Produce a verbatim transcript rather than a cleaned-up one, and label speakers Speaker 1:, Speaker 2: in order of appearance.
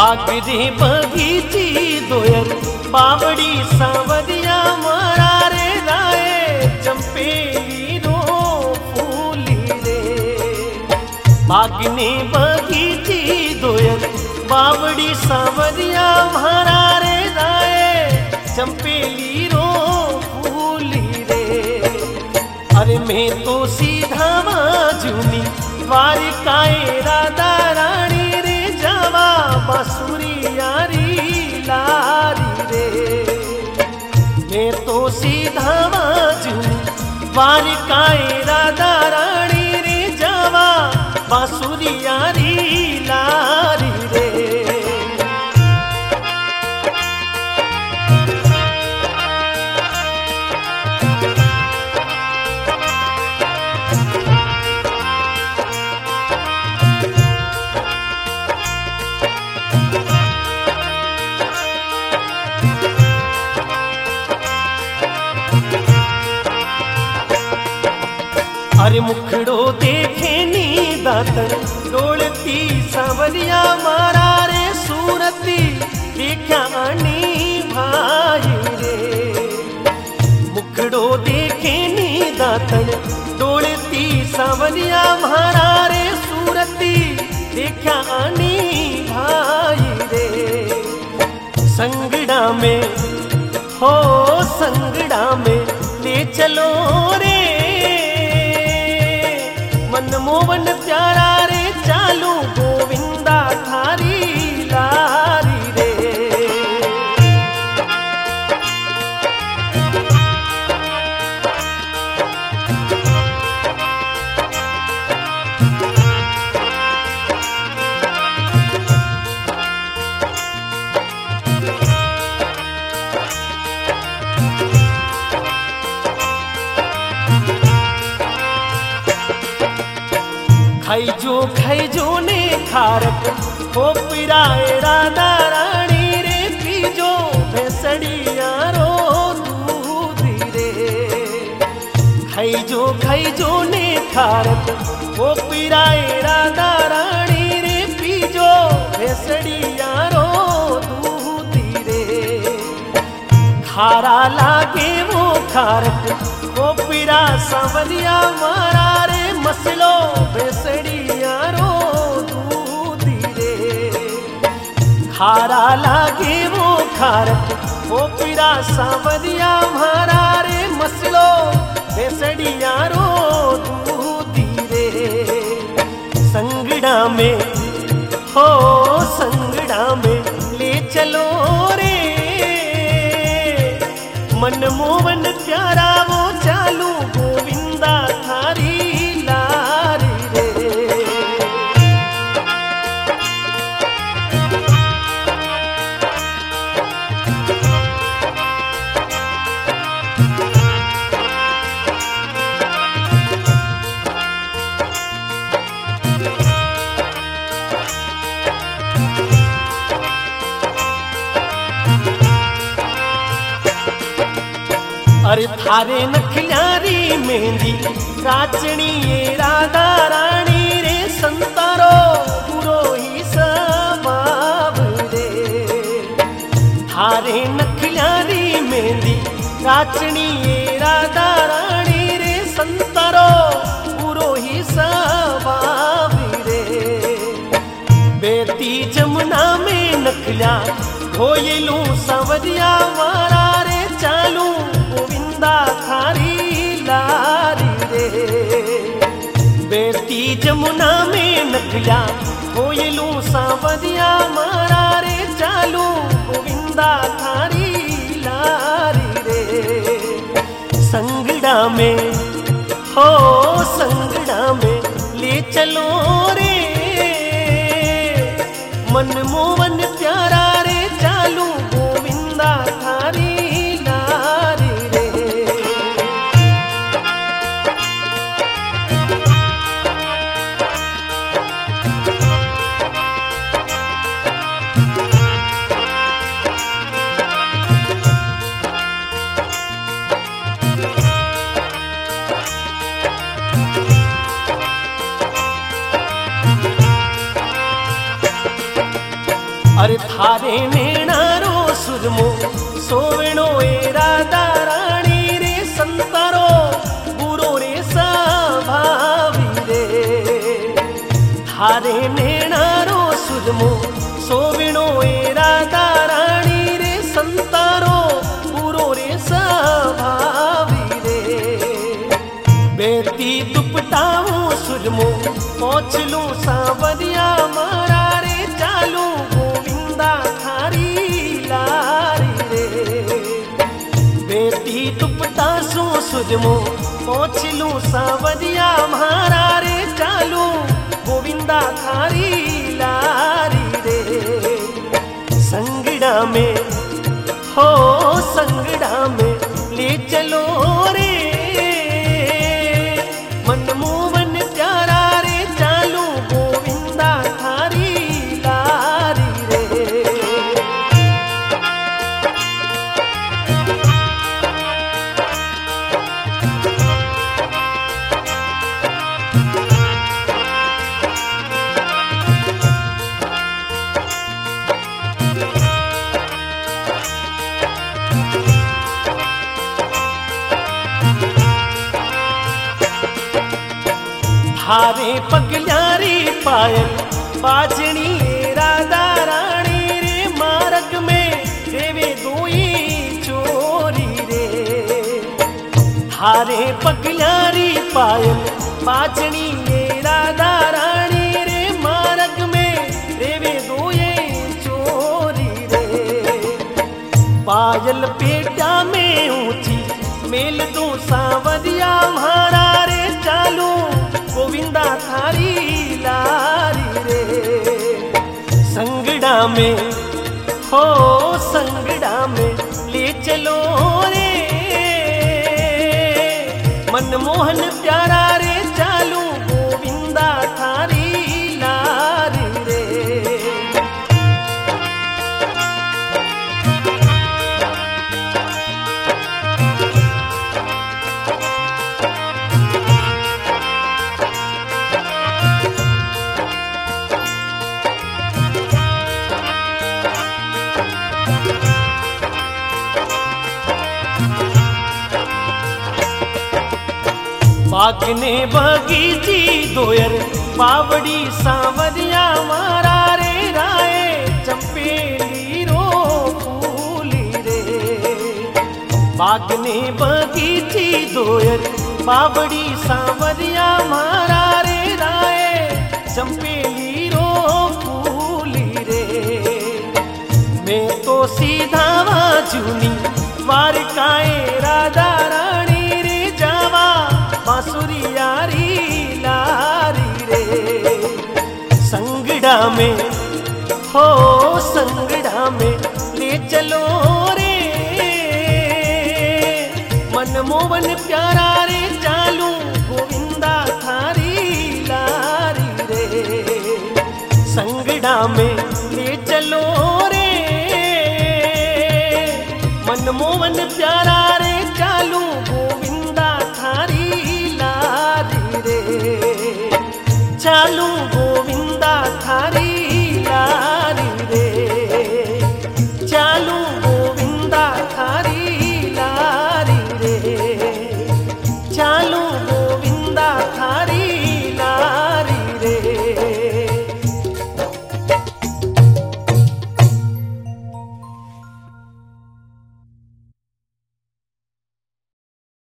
Speaker 1: बागरी बगीची दोयर बावड़ी सांवरिया मारा रे राय चंपेली रो फूली रे। बागनी बगीची दोयर बावड़ी सांवरिया मारा रे राय चंपेली रो फूली रे। अरे मैं तो सीधा बाजूनी द्वारिकाए राधा रानी रे जावा बांसुरी यारी लारी रे। मैं तो सीधा बाजूनी द्वारिकाए राधा रानी रे जावा बांसुरी यारी लारी रे। अरे मुखड़ो देखे नी दातर डोलती सांवरिया मारा रे सूरती देखा नी भाई रे। मुखड़ो देखे नी दातर डोलती सांवरिया मारा रे सूरती देखा नी भाई रे। संगड़ा में हो संगड़ा में ले चलो रे मनमोहन प्यारा रे चालू गोविंदा थारी लारी रे। खाई जो खाई जो ने खारक हो पिराए राधा रानी रे पीजो भैंसड़िया रो दूधी रे। खाई जो खाई जो ने खारक हो पिराए राधा रानी रे पीजो भैंसड़िया रो दूधी रे। खारा लागे वो खारक हो पिरा सांवरिया मारा रे मसलो भैंसड़िया रो दूधी रे। खारा लागे वो खारक वो पिरा सांवरिया मारा रे मसलो भैंसड़िया रो दूधी रे। संगड़ा में हो संगड़ा में ले चलो रे मनमोहन प्यारा वो चालू गोविंदा थारी लारी रे। अरे थारे नखल्यारी मेहंदी राचनी ये राधा रानी रे संतारो बुरो ही स्वभाव रे। थारे नखल्यारी मेहंदी राचनी ये राधा रानी रे संतारो बुरो ही स्वभाव रे। बेती जमुना में नखल्या घोयलू सांवरिया मारा रे चालू गोविंदा थारी लारी रे। बेती जमुना में नखल्या कोयलू सांवरिया मारा रे चालू गोविंदा थारी लारी रे। संगड़ा में हो संगड़ा में ले चलो रे मनमोहन प्यारा रे चालू गोविंदा थारी लारी रे। अरे थारे नेणारो सुरमो सोवणो ए राधा रानी रे संतारो बुरो रे स्वाभावी रे। थारे नेणारो सुरमो सोवणो ए राधा रानी रे संतारो बुरो रे स्वाभावी रे। बेटी दुपटाऊ सुरमो पहुँचलू सांवरिया मारा रे चालू गोविंदा थारी लारी रे। बेटी दुपटा सो सुरमो पहुँचलू सांवरिया मारा रे चालू गोविंदा थारी लारी रे। संगड़ा में हो संगड़ा में ले चलो रे मनमोहन प्यारा रे चालू गोविंदा थारी लारी रे। थारे पगल्यारी पायल बाजनी राधा रानी रे मार्ग में देवे दोई चोरी रे। थारे पगल्यारी पायल बाजनी राधा रानी रे मार्ग में देवे दोई चोरी रे। पायल पेटा में ऊंची मेल दो सांवरिया म्हारा रे चालू गोविंदा थारी लारी रे। संगड़ा में हो संगड़ा में ले चलो रे मनमोहन प्यारा रे चालू गोविंदा थारी लारी रे। बागने बगीची दोयर बावड़ी सांवरिया मारा रे राय चंपेली रो फूली रे। बागने बगीची दोयर बावड़ी सांवरिया मारा रे राय चंपेली रो फूली रे। मैं तो सीधा जूनी वारकाए राधा रानी रे जावा बांसुरियारी लारी रे। संगड़ा में हो संगड़ा में ले चलो रे मनमोहन प्यारा रे चालू गोविंदा थारी लारी रे। संगड़ा में ले चलो